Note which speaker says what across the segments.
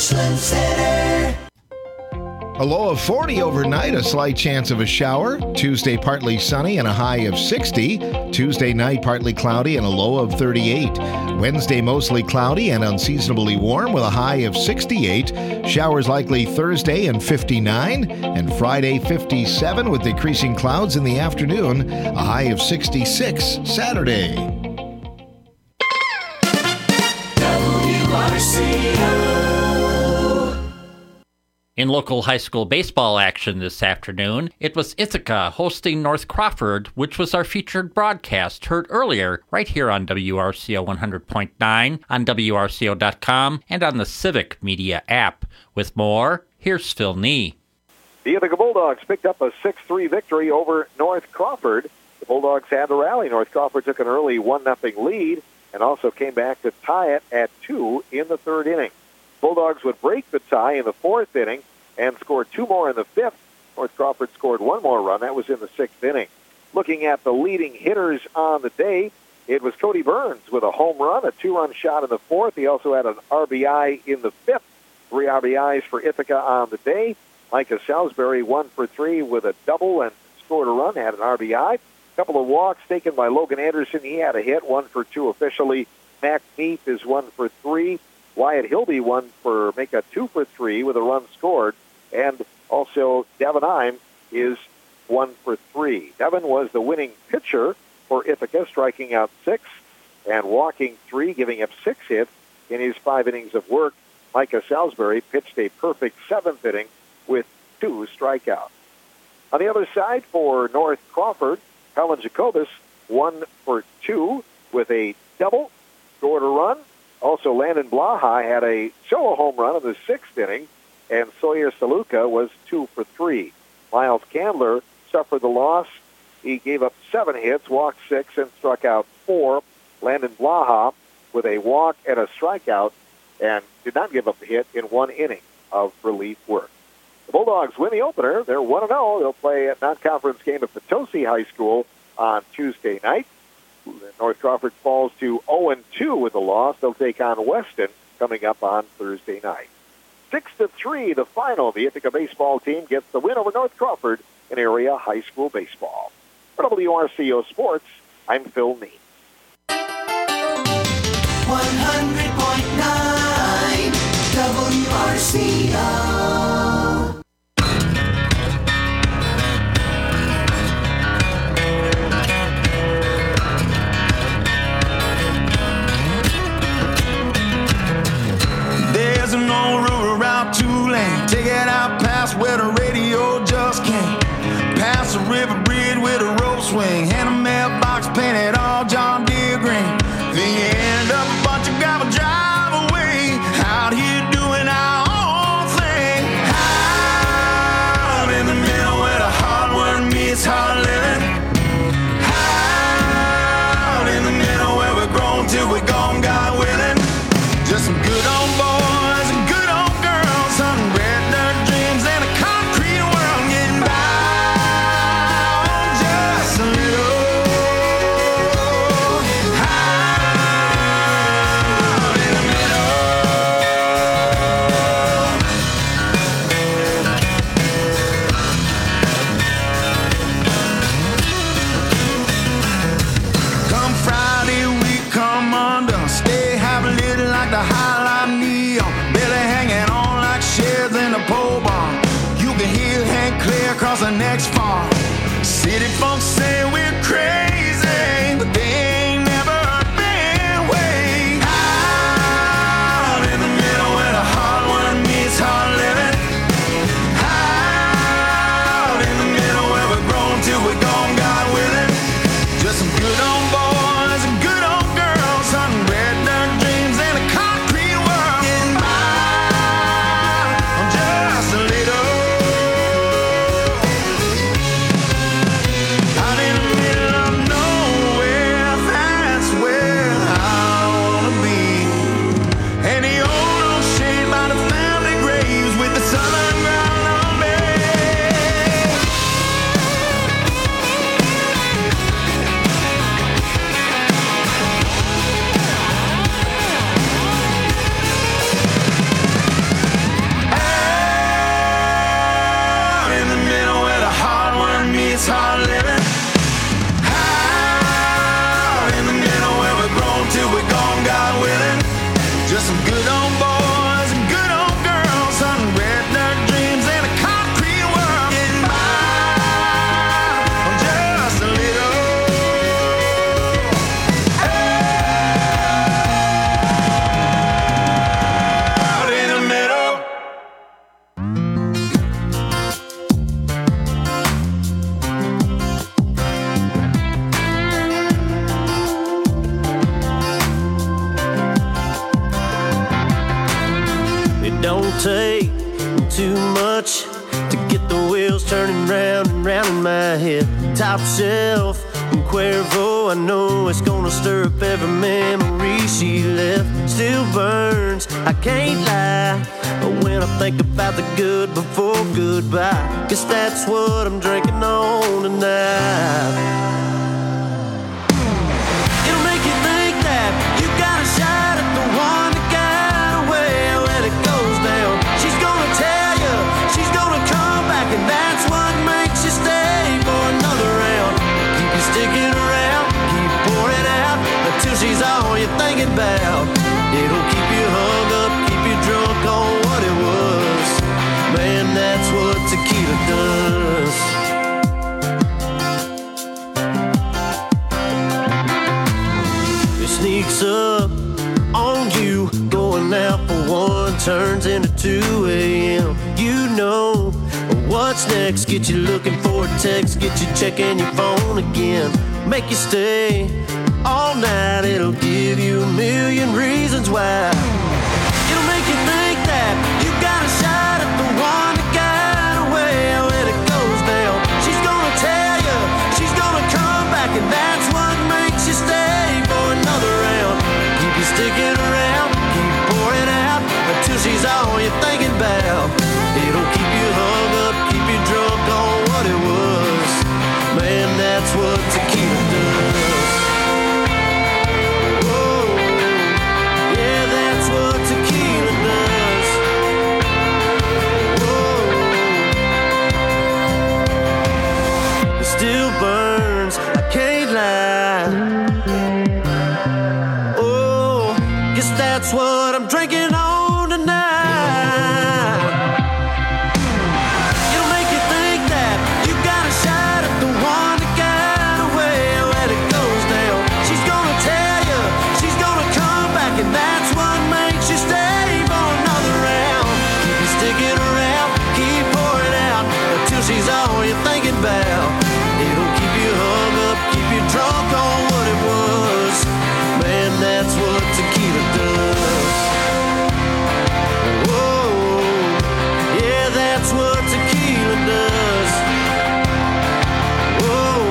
Speaker 1: Ashland Center.
Speaker 2: A low of 40 overnight, a slight chance of a shower. Tuesday, partly sunny and a high of 60. Tuesday night, partly cloudy and a low of 38. Wednesday, mostly cloudy and unseasonably warm with a high of 68. Showers likely Thursday and 59. And Friday, 57 with decreasing clouds in the afternoon. A high of 66 Saturday.
Speaker 1: WRCO.
Speaker 3: In local high school baseball action this afternoon, it was Ithaca hosting North Crawford, which was our featured broadcast heard earlier right here on WRCO 100.9, on WRCO.com, and on the Civic Media app. With more, here's Phil Nee.
Speaker 4: The Ithaca Bulldogs picked up a 6-3 victory over North Crawford. The Bulldogs had to rally. North Crawford took an early 1-0 lead and also came back to tie it at 2 in the third inning. Bulldogs would break the tie in the fourth inning and score 2 more in the fifth. North Crawford scored 1 more run. That was in the sixth inning. Looking at the leading hitters on the day, it was Cody Burns with a home run, a 2-run shot in the fourth. He also had an RBI in the fifth. 3 RBIs for Ithaca on the day. Micah Salisbury 1 for 3 with a double and scored a run, had an RBI. A couple of walks taken by Logan Anderson. He had a hit, 1 for 2 officially. Mac Neef is 1 for 3. Wyatt Hilby make a 2 for 3 with a run scored. And also Devin Heim is 1 for 3. Devin was the winning pitcher for Ithaca, striking out 6 and walking 3, giving up 6 hits in his 5 innings of work. Micah Salisbury pitched a perfect 7th inning with 2 strikeouts. On the other side for North Crawford, Helen Jacobus 1 for 2 with a double, scored a run. Also, Landon Blaha had a solo home run in the 6th inning, and Sawyer Saluka was 2 for 3. Miles Candler suffered the loss. He gave up 7 hits, walked 6, and struck out 4. Landon Blaha with a walk and a strikeout, and did not give up a hit in 1 inning of relief work. The Bulldogs win the opener. They're 1-0. They'll play a non-conference game at Potosi High School on Tuesday night. North Crawford falls to 0-2 with a loss. They'll take on Weston coming up on Thursday night. 6-3, the final. The Ithaca baseball team gets the win over North Crawford in area high school baseball. For WRCO Sports, I'm Phil Nee.
Speaker 1: 100.9 WRCO.
Speaker 5: There's an old road around Tulane. Take it out past where the radio just came. Past the river bridge with a rope swing. And a mailbox painted all John Deere green. Then you end up a bunch of gravel drive away. Out here doing our own thing. Out in the middle where the hard work meets hard living. Out in the middle where we're grown till we're gone, God willing. Just some good old boys and good old girls, some red dirt dreams and a concrete world getting by on just a little. Out in the middle. Come Friday, we come undone. Stay half lit like the highlight neon. Barely hanging on like sheds in a pole barn. You can hear Hank clear across the next farm. City folks say we're crazy, but they ain't never been way. Out in the middle where the hard work meets hard living. Out in the middle where we're grown till we're gone, God willing. Just some good old boys and good old girls, some red dirt dreams and a concrete world getting by on just a little. Out in the middle of some good old boys and good old girls, hunting red dirt dreams in a concrete world. Getting by on just a little. Out in the middle.
Speaker 6: It don't take too much to get the wheels turning round and round in my head. Top shelf and Cuervo, I know it's gonna stir up every memory she left. Still burns, I can't lie, but when I think about the good before goodbye, guess that's what I'm drinking on tonight. It'll make you think that you got a shot at the one that got away. When it goes down, she's gonna tell you, she's gonna come back, and that's what makes you stay for another round. Keep you sticking around, keep pouring out until she's all you're thinking about. It'll keep you hung up, keep you drunk on what it was. Man, that's what tequila does. It sneaks up on you, going out for one, turns into 2 a.m. You know what's next, get you looking for a text, get you checking your phone again, make you stay all night. It'll give you a million reasons why. It'll make you think that you got a shot at the one that got away. When it goes down, she's gonna tell you, she's gonna come back, and that's what makes you stay for another round. Keep you sticking around, keep pouring out until she's all you're thinking about. It'll keep you hung up, keep you drunk on what it was. Man, that's what tequila does. Whoa, yeah, that's what tequila does. Whoa, it still burns, I can't lie. Oh, guess that's what I'm drinking on tonight. It'll make you think that you got a shot at the one that got away. When it goes down, she's gonna tell you, she's gonna come back, and that's what makes you stay for another round. Keep you sticking around, keep pouring out until she's all you're thinking about. It'll keep you hung up, keep you drunk on what it was. Man, that's what tequila does. Whoa, yeah, that's what tequila does. Whoa.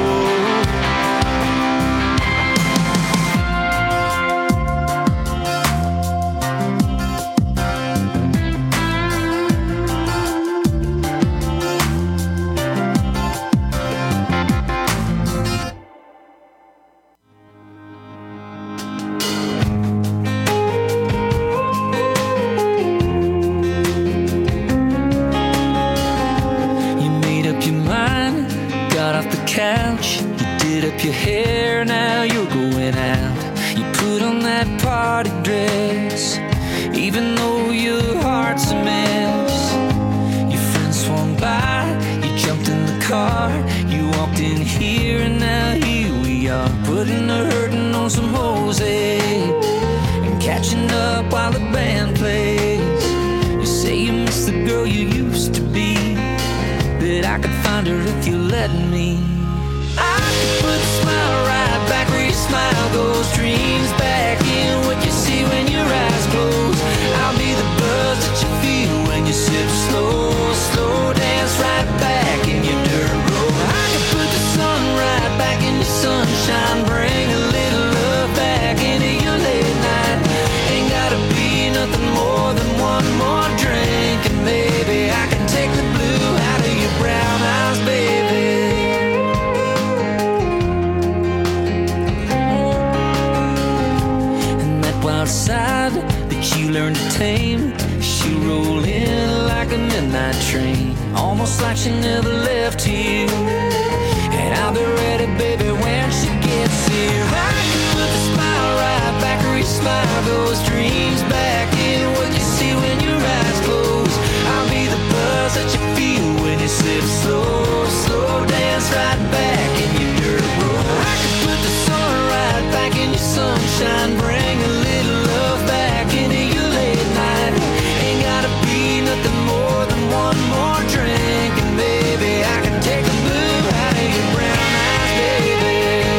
Speaker 7: You made up your mind, got off the couch. You did up your hair, now you're going out. You put on that party dress, even though your heart's a mess. Your friends swung by, you jumped in the car. You walked in here and now here we are, putting the hurting on some Jose and catching up while the band plays. You say you miss the girl you used to be, that I could find her if you let me. I could put a smile right back where you smile, those dreams back in what you see when your eyes close. I'll be the buzz that you feel when you sip slow, slow dance right back in your dirt road. I could put the sun right back in your sunshine, bring a little love back into your late night. Ain't gotta be nothing more than one more drink, and maybe I can take the blue out of your brown eyes, baby. And that wild side that you learned to tame, she'll roll in like a midnight train, almost like she never left you. And I'll be ready, baby, when she gets here. I can put the smile right back where you smile, those dreams back sunshine. Bring a little love back into your late night. Ain't gotta be nothing more than one more drink, and baby, I can take the blue out of your brown eyes, baby.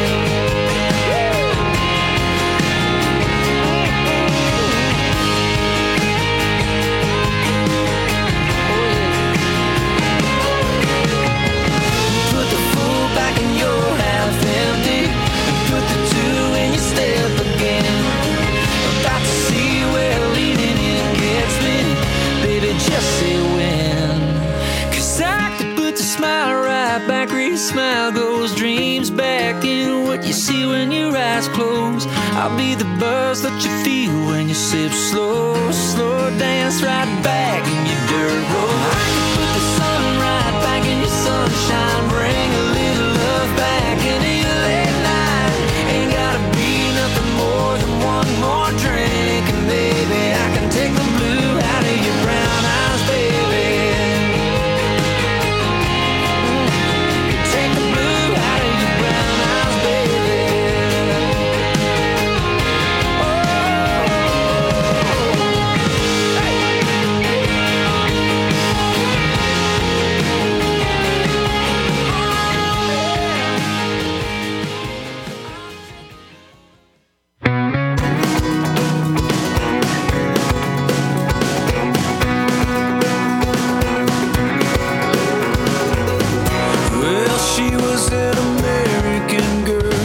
Speaker 7: Put the full back in your half empty, and put the two in your step again. About to see where leaning in gets me, baby, just say when. 'Cause I could put the smile right back where your smile goes, dreams back in what you see when your eyes close. I'll be the buzz that you feel when you sip slow, slow dance right back in your dirt road. I could put the sun right back in your sunshine, bring a little love back into your late night. Ain't gotta be nothing more than one more drink, and baby, I can take the blue out of your brown eyes, baby. Take the blue out of your brown eyes, baby.
Speaker 6: Well, she was an American girl,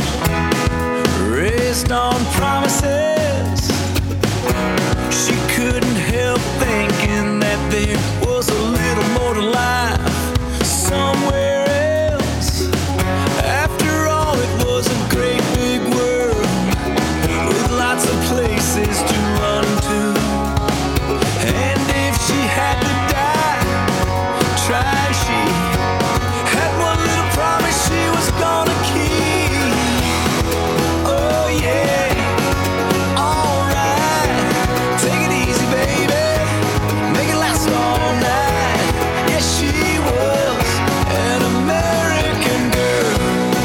Speaker 6: raised on promises. She couldn't help thinking that there was a little more to life somewhere else. After all, it was a great big world with lots of places to run to. And if she had to die, try she had one little promise she was gonna keep. Oh yeah, alright. Take it easy, baby. Make it last all night. Yes, she was an American girl.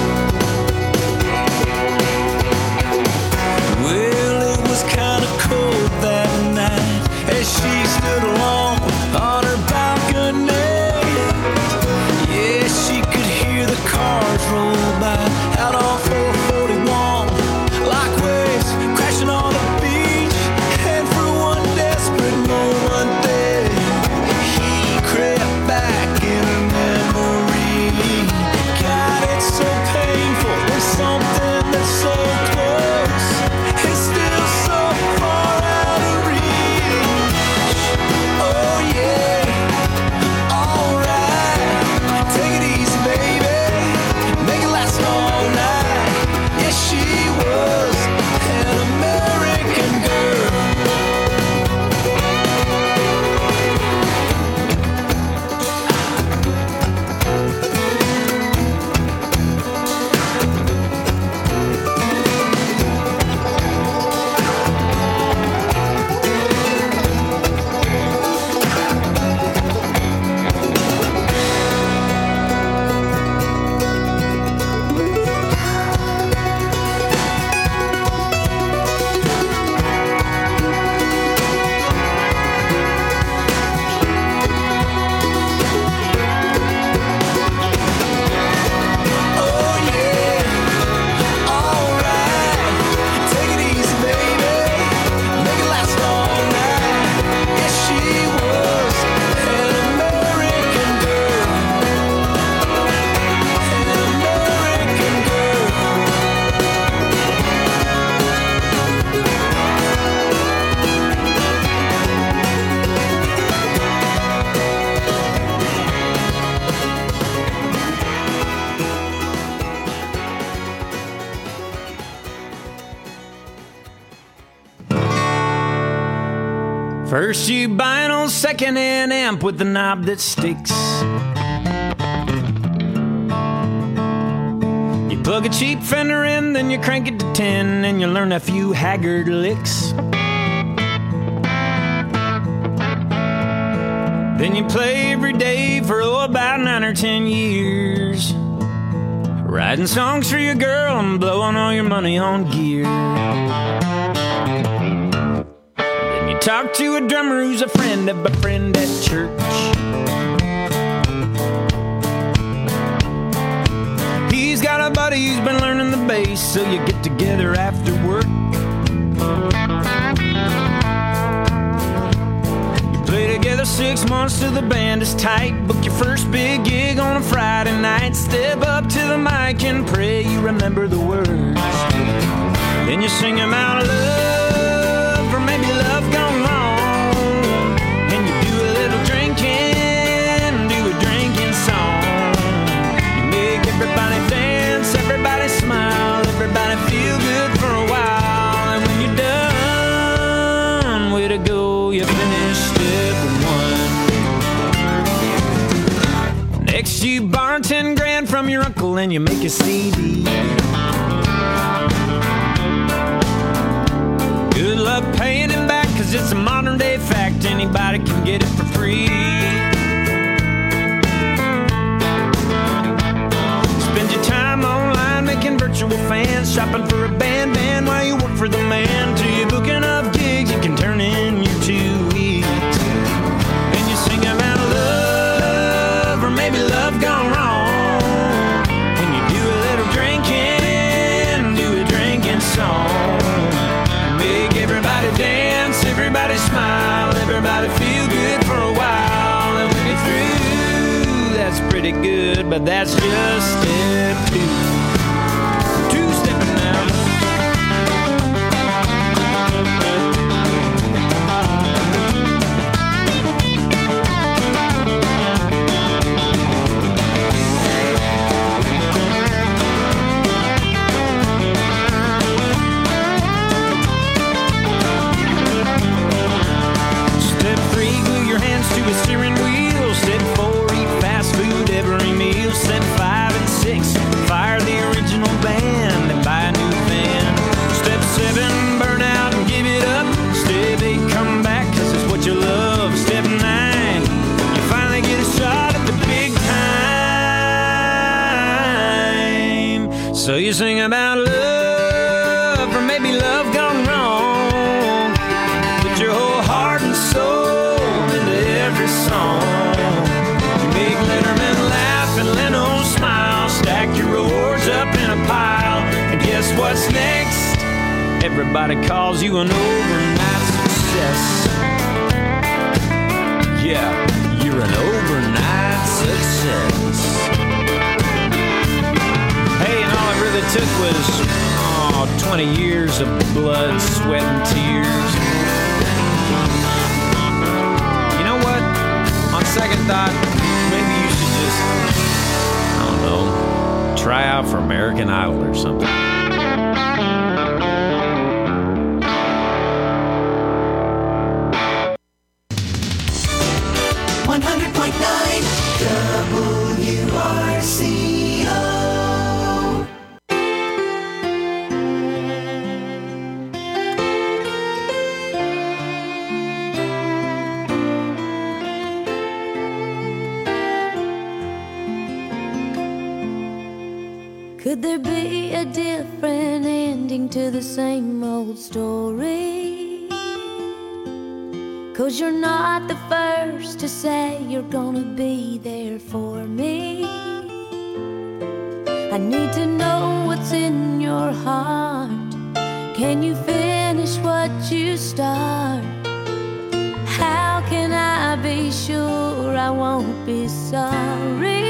Speaker 6: Well, it was kinda cold that night as she stood alone on her balcony. Yeah, she could hear the cars roll by out on 441, like waves crashing on the beach. And for one desperate moment there, he crept back in her memory. God, it's so painful when something that's so close is still so far out of reach. Oh yeah, alright. Take it easy, baby. Make it last all night. Yes, she was an American girl. Oh yeah, alright. Take it easy, baby. Make it last all night. Yes, she was an American girl. An American girl. First you buy an old second-hand amp with the knob that sticks. You plug a cheap Fender in, then you crank it to 10, and you learn a few haggard licks. Then you play every day for about 9 or 10 years.
Speaker 8: Writing songs for your girl and blowing all your money on gear. Then you talk to a drummer who's a friend of a friend at church. He's got a buddy who's been learning the bass, so you get together after work. You play together 6 months till the band is tight. Book your first big gig on a Friday night. Step up to the mic and pray you remember the words. Then you sing them out love, or maybe love gone wrong. And you do a little drinking, do a drinking song. You make everybody dance, everybody smile, everybody feel good for a while. And when you're done, way to go, you finished step one. Next you borrow 10 grand from your uncle and you make a CD. Good luck paying him back, cause it's a modern day fact, anybody can get it for free. Spend your time online making virtual fans, shopping for a band while you work for the man. Till you're booking up gigs, you can turn in your 2 weeks. And you sing about love, or maybe love gone wrong. And you do a little drinking, do a drinking song. Make everybody dance, everybody smile, everybody feel good for a while. And when you're through, that's pretty good, but that's just step 2. 2-stepping now. Step 3, glue your hands to a steering wheel. Step 4, eat fast food every meal. Step 5 and 6, fire the original band and buy a new van. Step 7, burn out and give it up. Step 8, come back cause it's what you love. Step 9, you finally get a shot at the big time. So you sing about love, or maybe love gone wrong. Put your whole heart and soul into every song. You make Letterman laugh and Leno smile. Stack your awards up in a pile. And guess what's next? Everybody calls you an overnight success. Yeah, you're an overnight success. Hey, and all it really took was 20 years of blood, sweat, and tears. You know what? On second thought, maybe you should just, I don't know, try out for American Idol or something.
Speaker 1: 100.9 WRCO.
Speaker 9: Could there be a different ending to the same old story? 'Cause you're not the first to say you're gonna be there for me. I need to know what's in your heart. Can you finish what you start? How can I be sure I won't be sorry?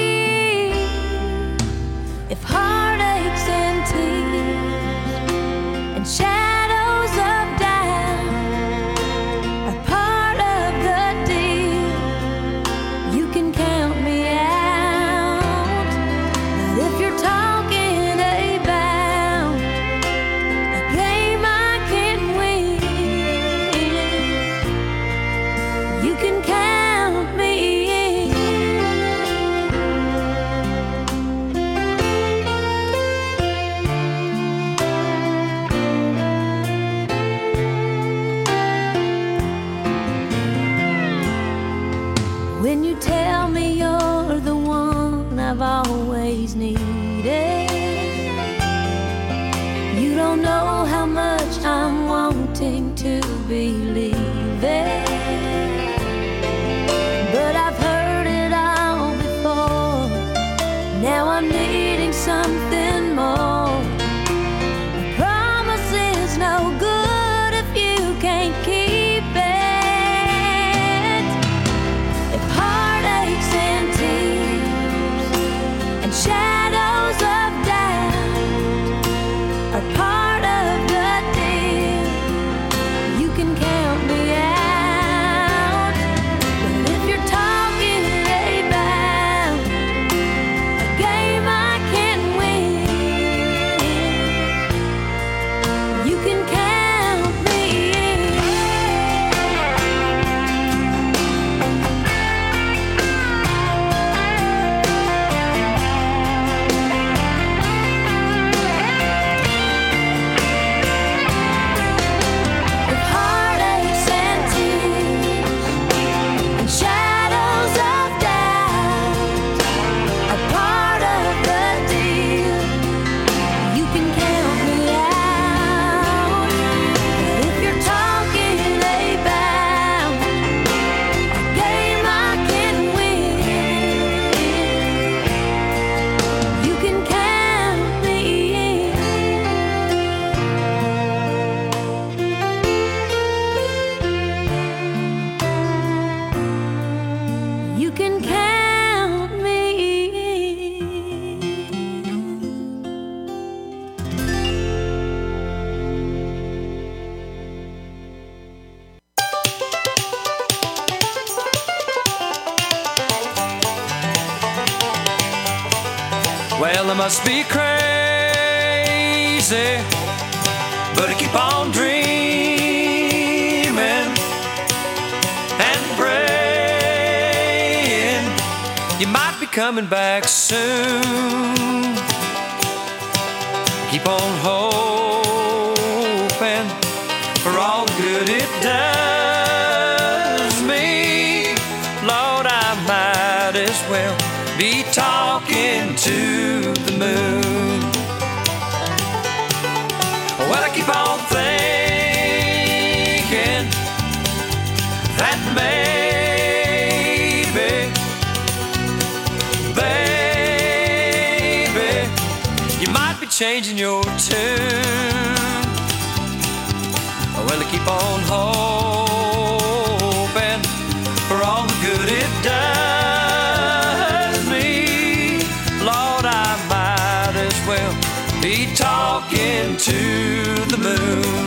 Speaker 9: If heartaches and tears and shadows of doubt are part of the deal, you can count me out. But if you're talking about a game I can win, you can count me in.
Speaker 7: must be crazy, but I keep on dreaming and praying you might be coming back soon. Keep on hoping for all the good it does me. Lord, I might as well be talking to the moon. Well, I keep on thinking that maybe, baby, you might be changing your tune. Well, I keep on hoping for all the good it does me. Lord, I might as well be talking to the moon.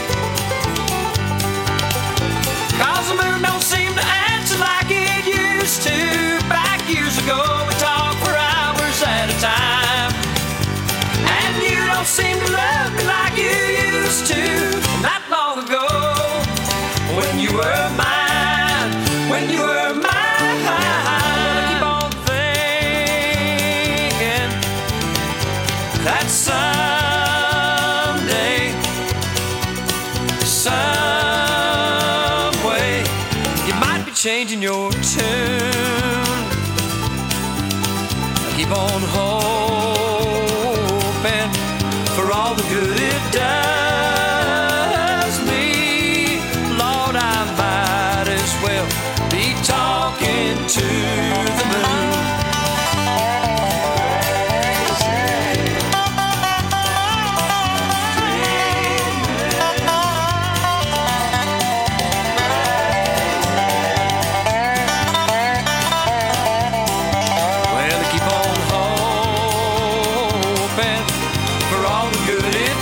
Speaker 7: 'Cause the moon don't seem to answer like it used to. Back years ago, we talked for hours at a time. And you don't seem to love me like you used to. Not long ago, when you were mine, when you were mine. I keep on thinking that someday, some way, you might be changing your tune. I keep on hoping for all the good it does me. Lord, I might as well be talking to the moon. Well, I keep on hoping for all the good it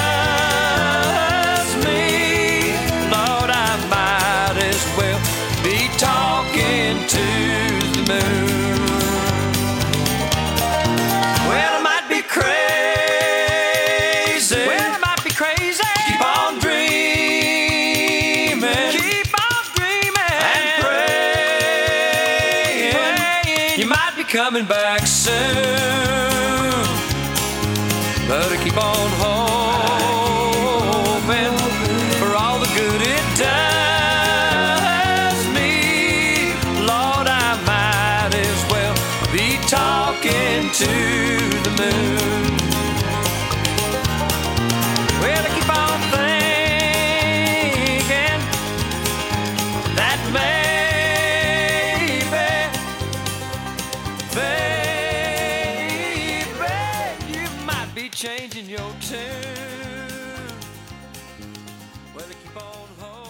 Speaker 7: does me. Lord, I might as well be talking to the moon. Well, I might be crazy. Well, I might be crazy. Keep on dreaming. Keep on dreaming. And praying. You might be coming back soon. But I keep on hoping for all the good it does me. Lord, I might as well be talking to the moon. Well, I keep on thinking that maybe, baby, you might be changing your tune. Well, I keep on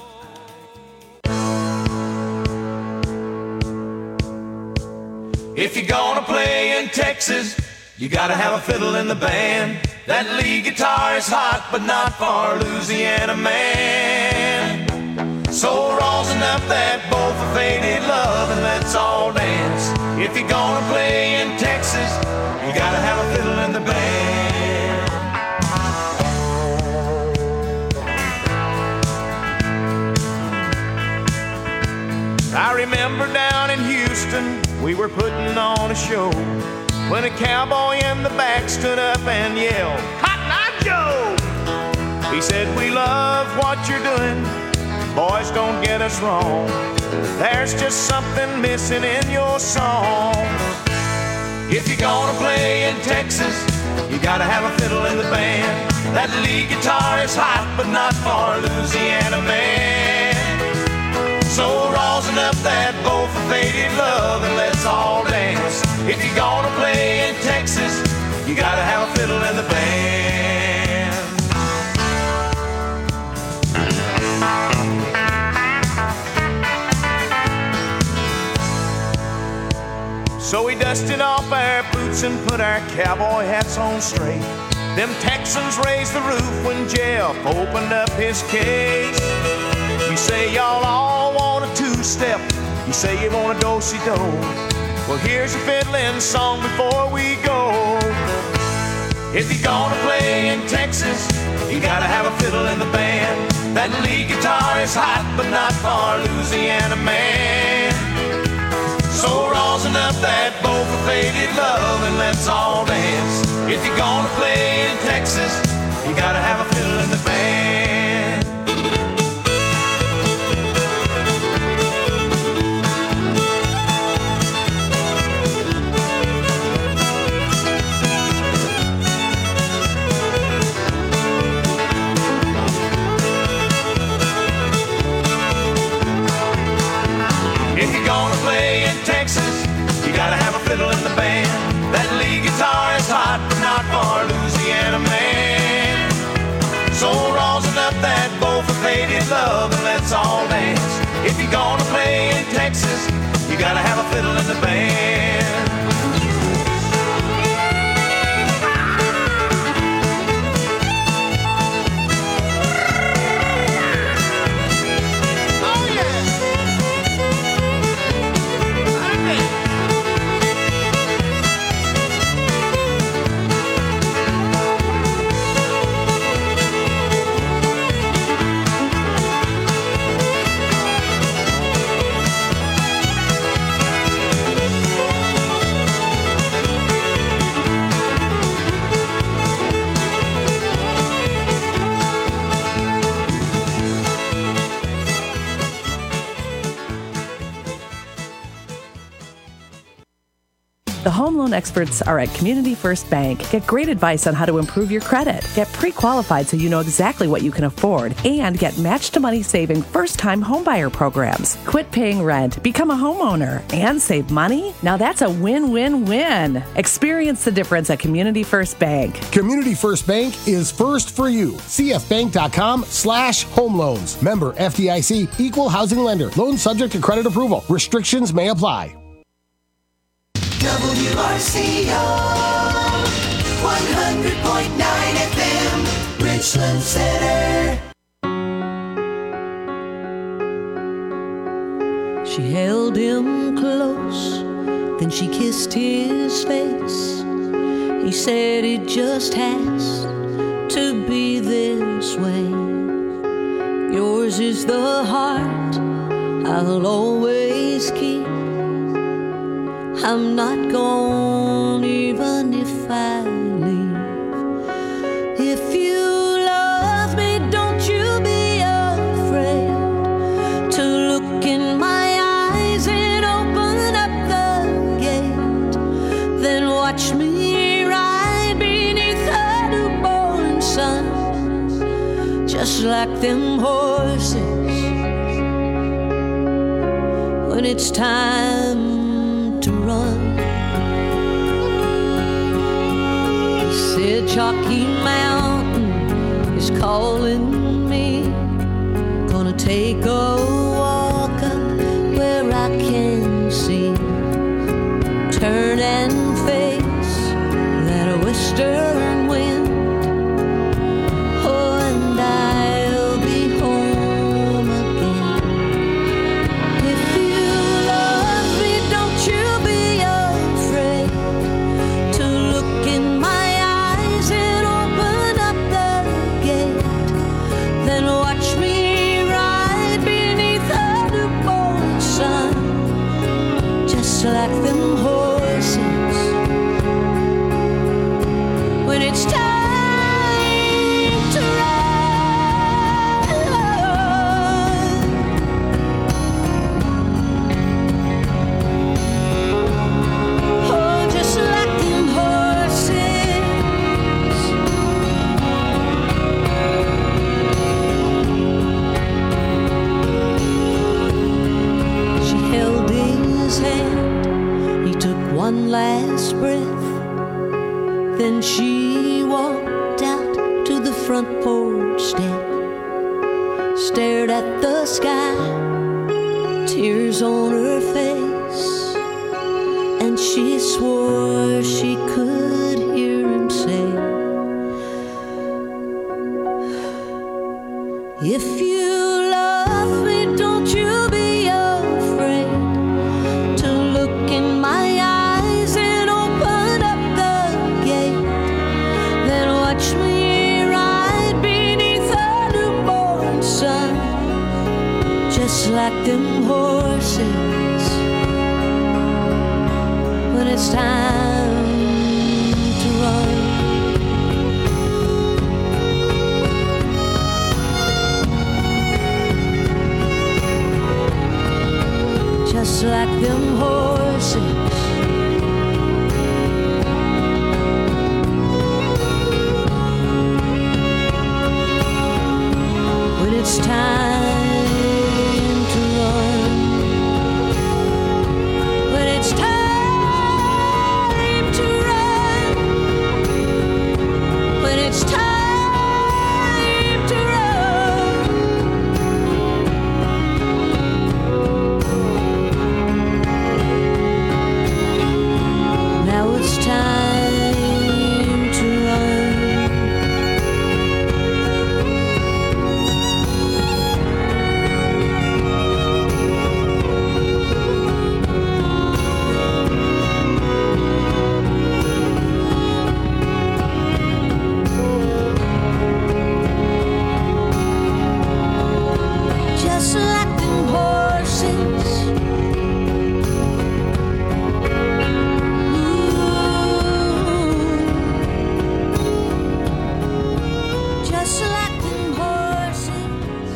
Speaker 7: hoping.
Speaker 5: If you're gonna play in Texas, you gotta have a fiddle in the band. That lead guitar is hot, but not for Louisiana man. So rosin up that bowl for faded love and let's all dance. If you're gonna play in Texas, you gotta have a fiddle in the band. I remember down in Houston, we were putting on a show when a cowboy in the back stood up and yelled, "Cotton Eye Joe!" He said, "We love what you're doing, boys, don't get us wrong. There's just something missing in your song. If you're gonna play in Texas, you gotta have a fiddle in the band. That lead guitar is hot, but not for Louisiana man. So rosin up that bowl for faded love and let's all dance. If you're gonna play in Texas, you gotta have a fiddle in the band." So we dusted off our boots and put our cowboy hats on straight. Them Texans raised the roof when Jeff opened up his case. You say y'all all want a two-step, you say you want a do-si-do. Well, here's a fiddling song before we go. If you're gonna play in Texas, you gotta have a fiddle in the band. That lead guitar is hot, but not for Louisiana man. So rosin up that bow for faded love and let's all dance. If you're gonna play in Texas, you gotta have a fiddle in the band. If you're gonna play in Texas, you gotta have a fiddle in the band. That lead guitar is hot, but not for Louisiana man. So rosin up that bow for faded love and let's all dance. If you're gonna play in Texas, you gotta have a fiddle in the band.
Speaker 10: The home loan experts are at Community First Bank. Get great advice on how to improve your credit. Get pre-qualified so you know exactly what you can afford. And get match-to-money saving first-time homebuyer programs. Quit paying rent, become a homeowner, and save money? Now that's a win-win-win. Experience the difference at Community First Bank.
Speaker 11: Community First Bank is first for you. CFbank.com/home loans. Member FDIC, equal housing lender. Loan subject to credit approval. Restrictions may apply.
Speaker 1: WRCO 100.9 FM, Richland Center.
Speaker 12: She held him close, then she kissed his face. He said it just has to be this way. Yours is the heart I'll always keep. I'm not gone even if I leave. If you love me, don't you be afraid to look in my eyes and open up the gate. Then watch me ride beneath the newborn sun, just like them horses when it's time to run. He said Chalky Mountain is calling me. Gonna take a walk up where I can see. Turn and face that western wind. Oh, and I'll be home again. If you love me, don't you be afraid to look in my eyes and open up the gate. Then watch me ride beneath the newborn sun, just like them horses when it's time to ride. Oh, just like them horses. She held his hand, he took one last breath. Then she walked out to the front porch step, stared at the sky, tears on her face, and she swore she could hear him say, if you love me, don't you be afraid to look in my eyes and open up the gate. just like them horses when it's time to run. Just like them horses when it's time to run. When it's time to run. When it's time to run. Now it's time to run. Just like them horses. Ooh. Just like them horses.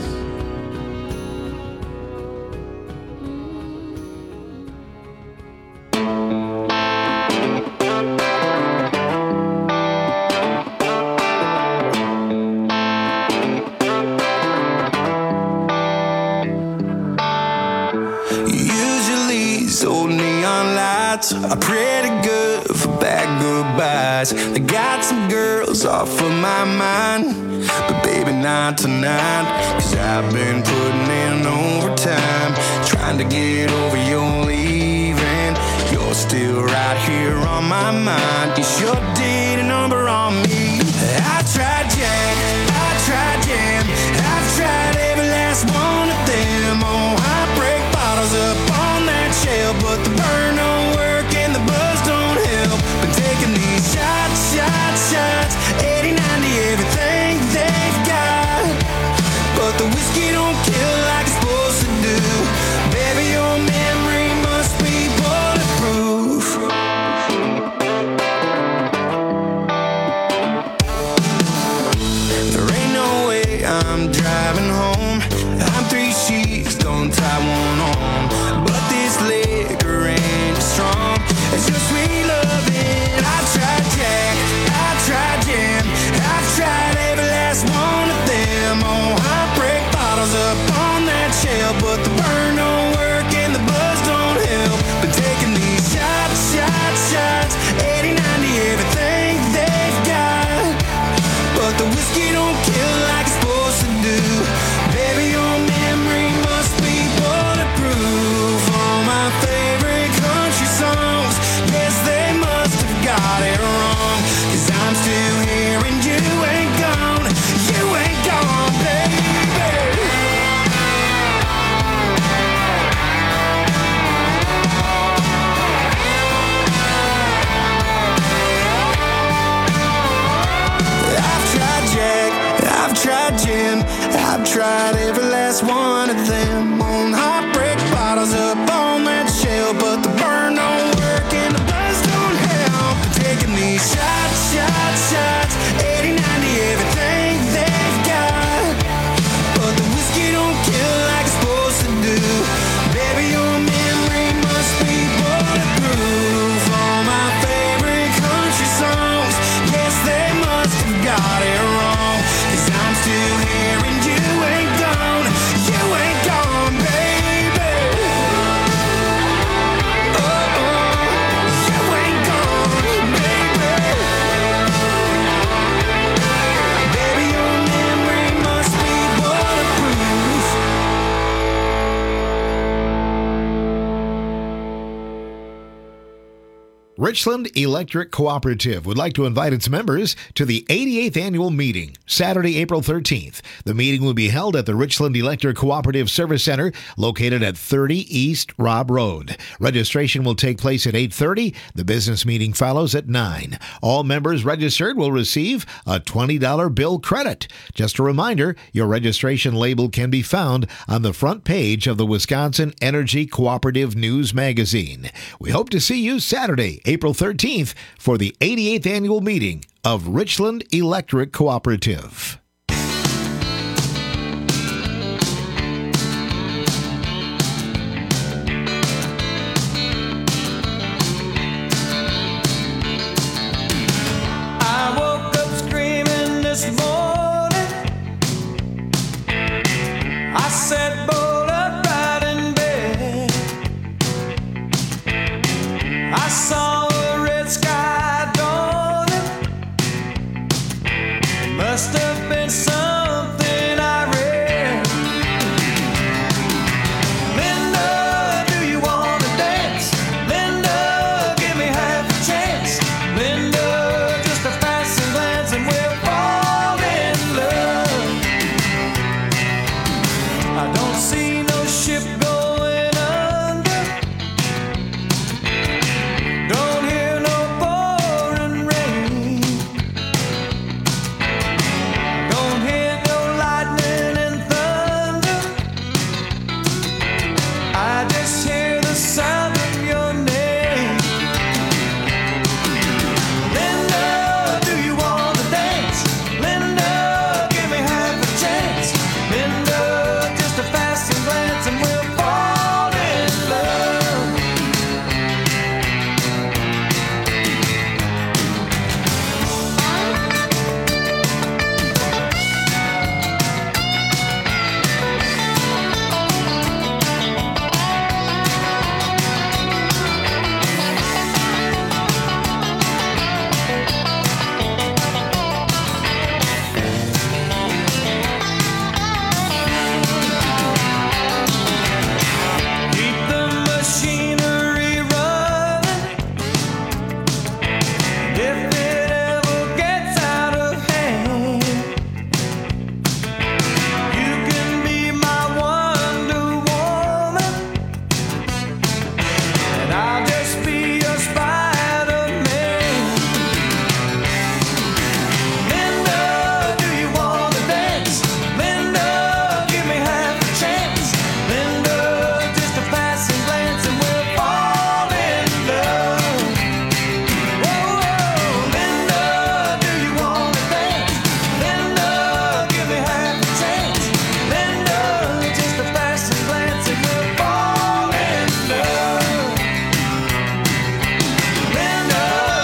Speaker 5: Usually these old neon lights are pretty good for bad goodbyes. I got some girls off of my mind, but baby not tonight. Cause I've been putting in overtime, trying to get over your leaving. You're still right here on my mind. You sure did a number on me. I tried Jack, I tried Jam, I've tried every last one of them. Oh, I break bottles up on that shelf, but the burn don't work and the buzz don't help. Been taking these shots, shots, shots, 80, 90, everything they've got, but the whiskey don't kill like it's supposed to do. Baby, your memory must be bulletproof. There ain't no way I'm driving home. I'm 3 sheets, don't tie one on, but this liquor ain't as strong as your sweet loving. I've tried Jack, I've tried Jam, I've tried every last one of them. Oh, I break bottles up on that shelf, but the burn don't work and the buzz don't help. Been taking these shots, shots, shots, 80, 90, everything they've got, but the whiskey don't kill like it's supposed to do. Baby, your memory must be bulletproof. All my favorite country songs, yes, they must have got it wrong. Cause I'm still here and you ain't gone. You ain't gone, baby. I've tried Jack, I've tried Jim, I've tried every last one of them. On hot break bottles up on that shelf, but the burn don't work and the buzz don't help. Taking these shots, shots, shots, 80, 90, everything they've got, but the whiskey don't kill like it's supposed to do. Baby, your memory must be bulletproof. All my favorite country songs, yes, they must have got it wrong. Cause I'm still here and you ain't gone. You ain't gone, baby.
Speaker 2: Richland Electric Cooperative would like to invite its members to the 88th annual meeting, Saturday, April 13th. The meeting will be held at the Richland Electric Cooperative Service Center, located at 30 East Robb Road. Registration will take place at 8:30. The business meeting follows at 9. All members registered will receive a $20 bill credit. Just a reminder, your registration label can be found on the front page of the Wisconsin Energy Cooperative News magazine. We hope to see you Saturday, April 13th, for the 88th annual meeting of Richland Electric Cooperative.
Speaker 8: I woke up screaming this morning. I said, bolt upright in bed. I saw a red sky dawning. Must have been something I read. Linda, do you want to dance? Linda, give me half a chance. Linda, just a passing glance and we'll fall in love. I don't see no ship going under. Don't hear no pouring rain. Don't hear no lightning and thunder. I just hear the sound of your name. Linda, do you want to dance? Linda, give me half a chance. Linda, just a passing glance and we'll fall in love. Keep the machinery running. If it ever gets out of hand, you can be my Wonder Woman, and I'll just be your Spider-Man. Linda, do you want to dance? Linda, give me half a chance. Linda, just a passing glance and we'll fall in love. Whoa, Linda, do you want to dance? Linda, give me half a chance. Linda, just a passing glance and we'll fall in love. Linda.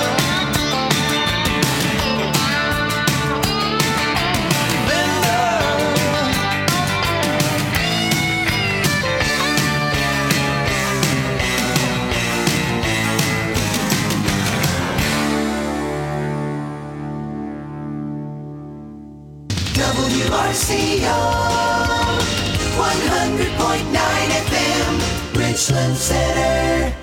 Speaker 1: WRCO 100.9 FM, Richland Center.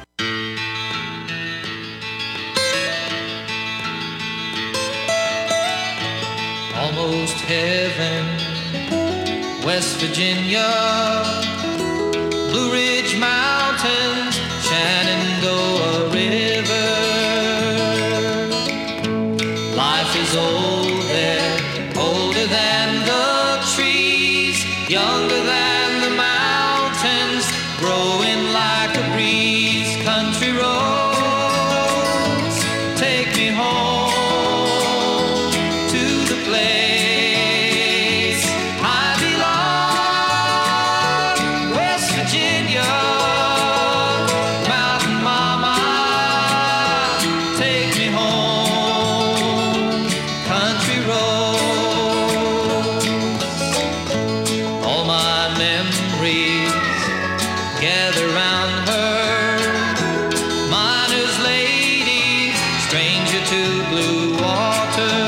Speaker 7: Almost heaven, West Virginia, Blue Ridge Mountains, Shenandoah River. Life is old there, older than the trees, younger than the mountains, growing like a breeze. Country roads, take me home to the place I belong. West Virginia, Mountain Mama, take me home. Country roads, all my memories gather round her. Miner's lady, stranger to blue water.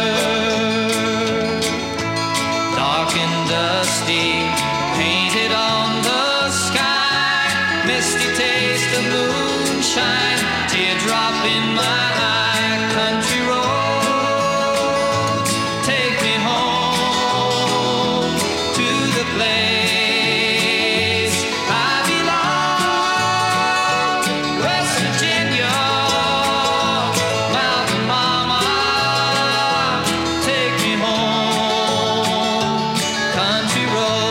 Speaker 7: Dark and dusty, painted on the sky. Misty taste of moonshine, teardrop in my place I belong. West Virginia, Mountain Mama, take me home. Country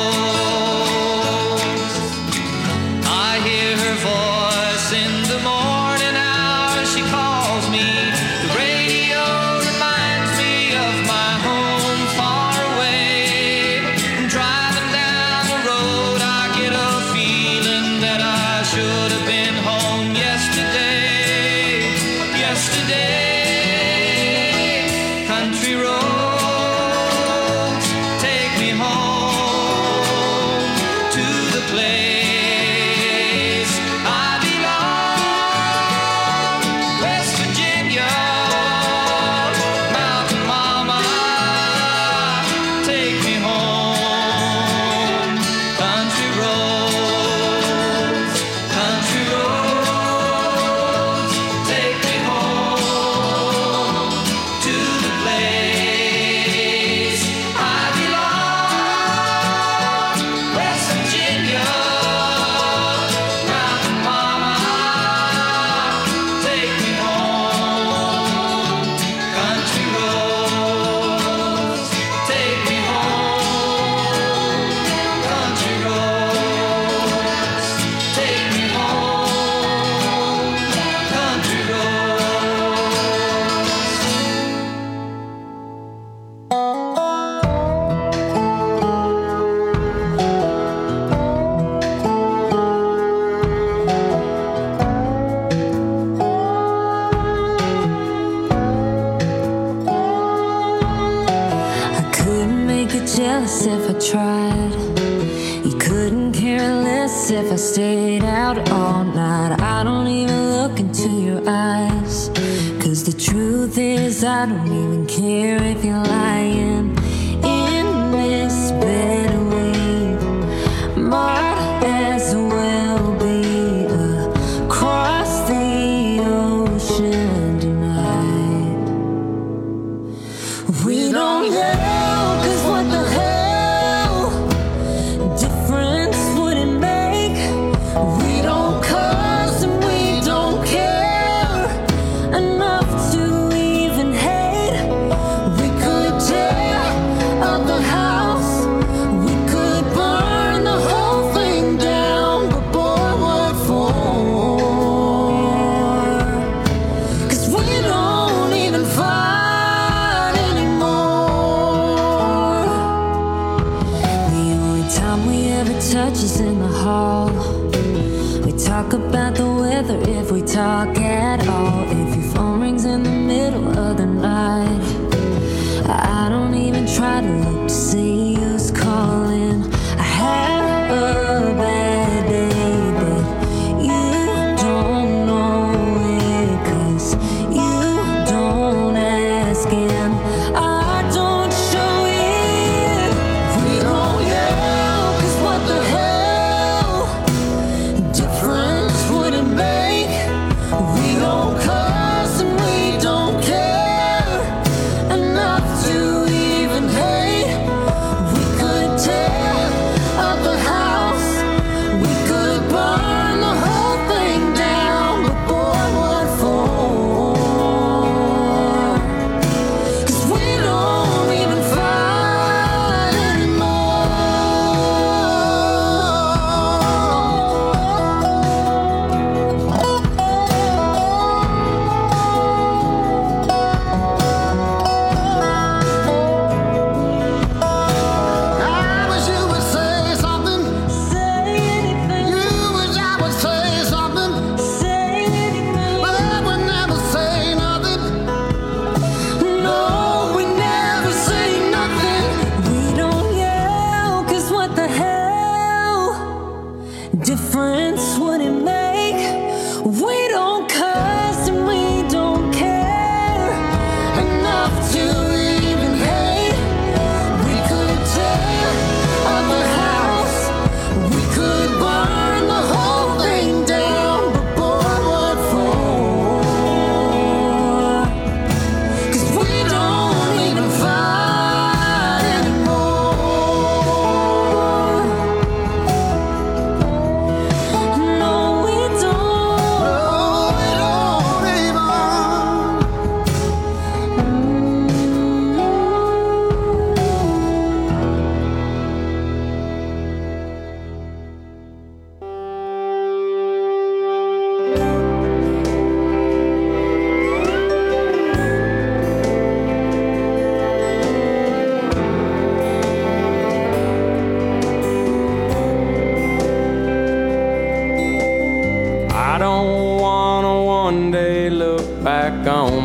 Speaker 7: roads, I hear her voice in the morning hours. She calls me. The radio reminds me of my home far away. Driving down the road, I get a feeling that I should have been home yesterday. Yesterday, country roads, take me home to the place I belong. West Virginia, Mountain Mama, take me home. Country roads, take me home to the place I belong. West Virginia, Mountain Mama, take me home. Country roads, take me home. Country roads, take me home. Country
Speaker 9: I couldn't make you jealous if I tried. You couldn't care less if I stayed out all night. I don't even look into your eyes, 'cause the truth is I don't even care if you're lying in this bed we might as well be across the ocean tonight. We don't know, 'cause what the hell difference would it make? We don't cuss and we don't care enough to even hate. We could tear up the house, we could burn the whole thing down, but boy, what for? 'Cause we don't even fight anymore. The only time we ever touch is in the hall. We talk about the weather if we talk at all. If your phone rings in the middle of the night, I don't even try to look to see who's calling. I had a bad day, but you don't know it, 'cause you don't ask and I don't show it. We don't yell, 'cause what the hell difference would it make? We don't cuss and we don't care enough to even hate. We could tear up the house, we could burn the whole thing down, but boy, what for? 'Cause we don't even fight anymore.
Speaker 11: I wish you would say something.
Speaker 9: Say anything,
Speaker 11: You wish I would say something,
Speaker 9: say anything.
Speaker 11: but I would never say nothing.
Speaker 9: No, we never say nothing. We don't yell, 'cause what the hell difference would it make? We don't cuss and we don't care enough to even hate. We could tear up the house, we could burn the whole thing down, but boy, what for? 'Cause we don't even fight anymore.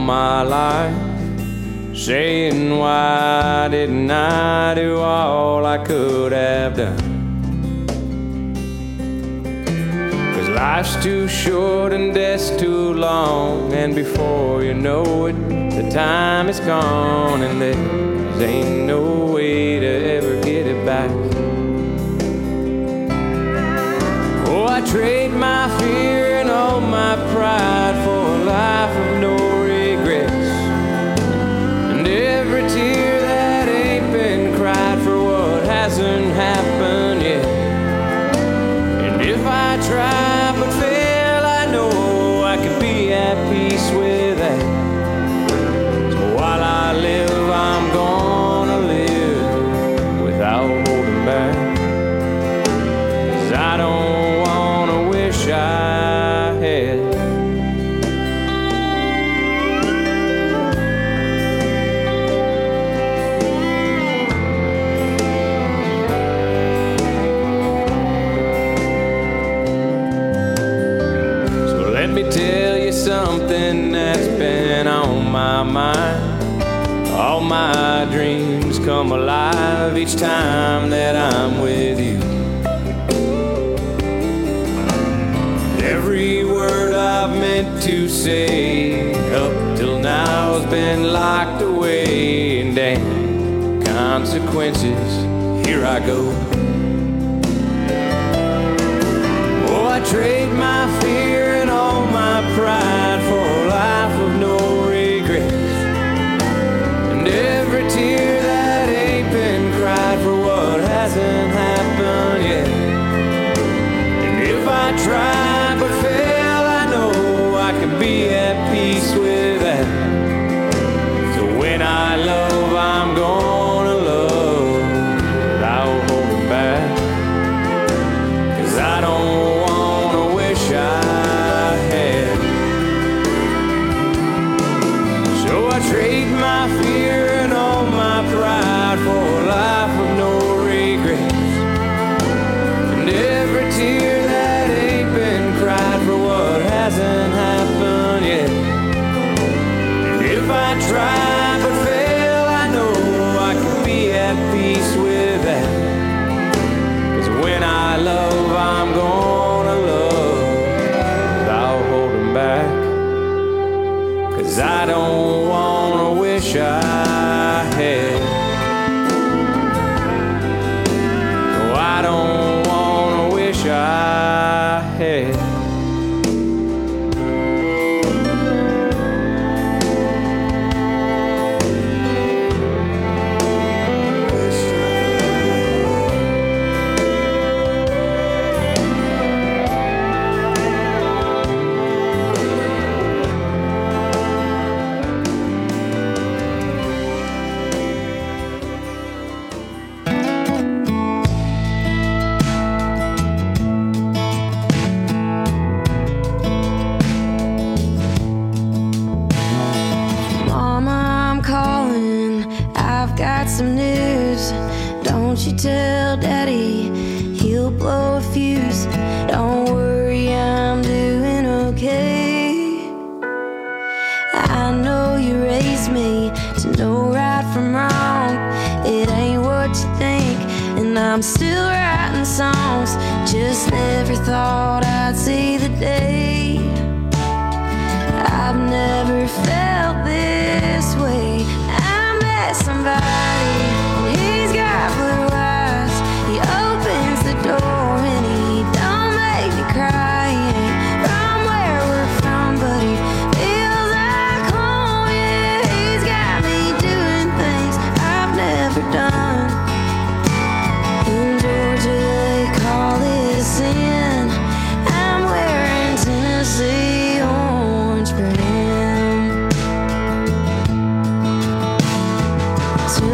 Speaker 13: my life, saying why didn't I do all I could have done? 'Cause life's too short and death's too long, and before you know it, the time is gone, and there ain't no way to ever get it back. Oh, I trade my fear and all my pride for a life of no regrets, and every tear that ain't been cried for what hasn't happened yet. And if I try but fail, I know I can be at peace with that. So while I live, I'm gonna live without holding back. 'Cause I don't wanna wish I had. So let me tell you something that's been on my mind. All my dreams come alive each time that I'm with you. Every word I've meant to say up till now has been locked away, and damn consequences, here I go. Oh, I trade my fear and all my pride for a life of no regrets, and every tear that ain't been cried for what hasn't happened yet. And if I try but fail, I know I can be at peace with that. So when I love, I'm gonna love without holding back. 'Cause I don't wanna wish I had. So I trade my fear and all my pride for a life of no regrets, and every tear that ain't been cried for what hasn't happened yet. And if I try but fail, I know I can be at peace with that. 'Cause when I love, I'm gonna love without holding back. 'Cause I don't wanna wish I had. No, I don't wanna wish I had.
Speaker 12: Mama, I'm calling. I've got some news. Don't you tell Daddy, he'll blow a fuse. Don't worry, I'm doing okay. I know you raised me to know right from wrong. It ain't what you think, and I'm still writing songs. Just never thought I'd see the day. I've never felt this way. I met somebody, and he's got blue eyes. He opens the door and he don't make me cry. He ain't from where we're from, but he feels like home. Yeah, he's got me doing things I've never done. In Georgia they call it sin. I'm wearing Tennessee orange for him. To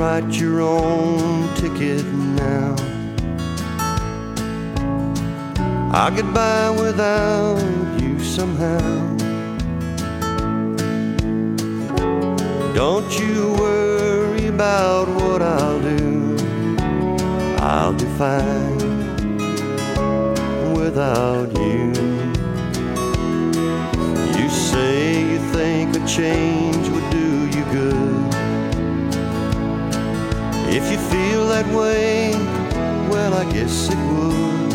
Speaker 14: write your own ticket now. I'll get by without you somehow. Don't you worry about what I'll do. I'll be fine without you. You say you think a change would do you good. If you feel that way, well, I guess it would.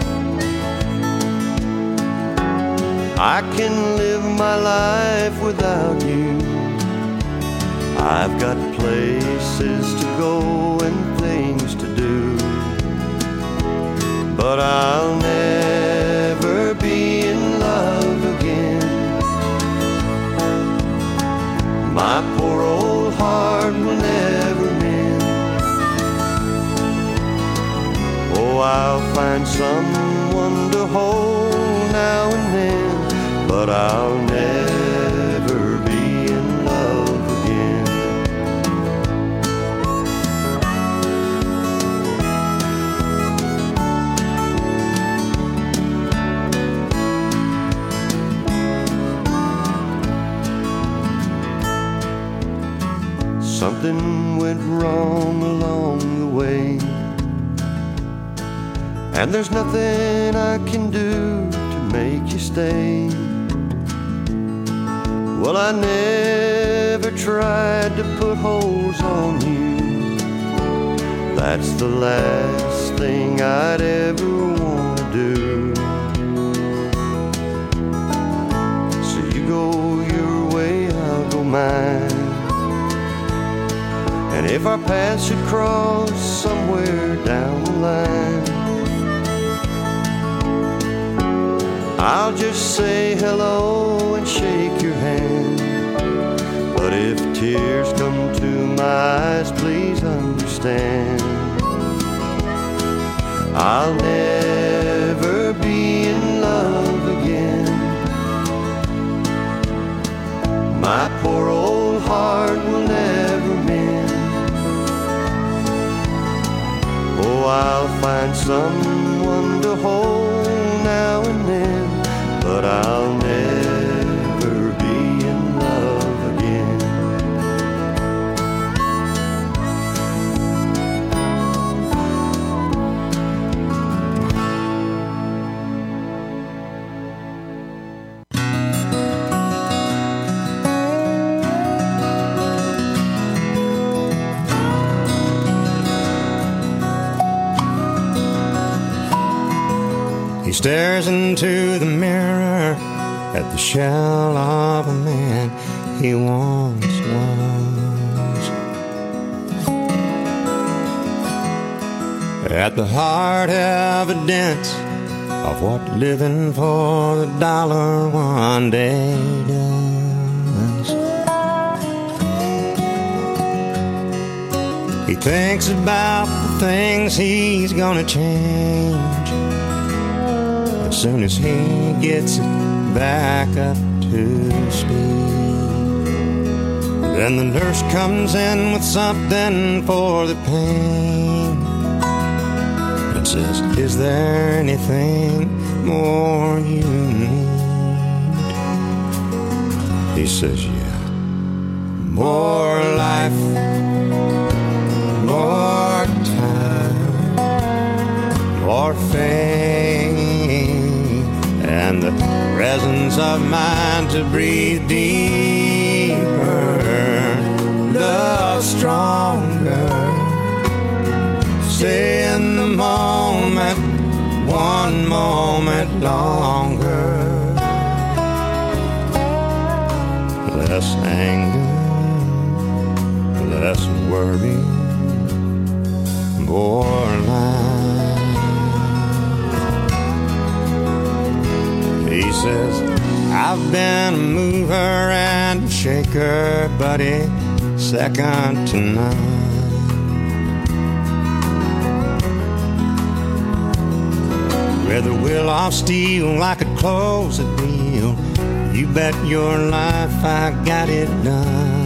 Speaker 14: I can live my life without you. I've got places to go and things to do, but I'll never be in love again. My poor old heart will never mend. Oh, I'll find someone to hold now and then, but I'll never be in love again. Something went wrong along the way, and there's nothing I can do to make you stay. Well, I never tried to put holes on you. That's the last thing I'd ever want to do. So you go your way, I'll go mine. And if our paths should cross somewhere down the line, I'll just say hello and shake your hand. But if tears come to my eyes, please understand, I'll never be in love again. My poor old heart will never mend. Oh, I'll find someone to hold now and then, but I'll never be in love again.
Speaker 13: He stares into the mirror at the shell of a man he once was. At the hard evidence of what living for the dollar one day does. He thinks about the things he's gonna change as soon as he gets it back up to speed. Then the nurse comes in with something for the pain and says, is there anything more you need? He says, yeah. More life, more time, more faith, and the presence of mind to breathe deeper, love stronger, stay in the moment, one moment longer, less anger, less worry, more life. He says, I've been a mover and a shaker, buddy, second to none. With a will of steel, I could close a deal. You bet your life I got it done.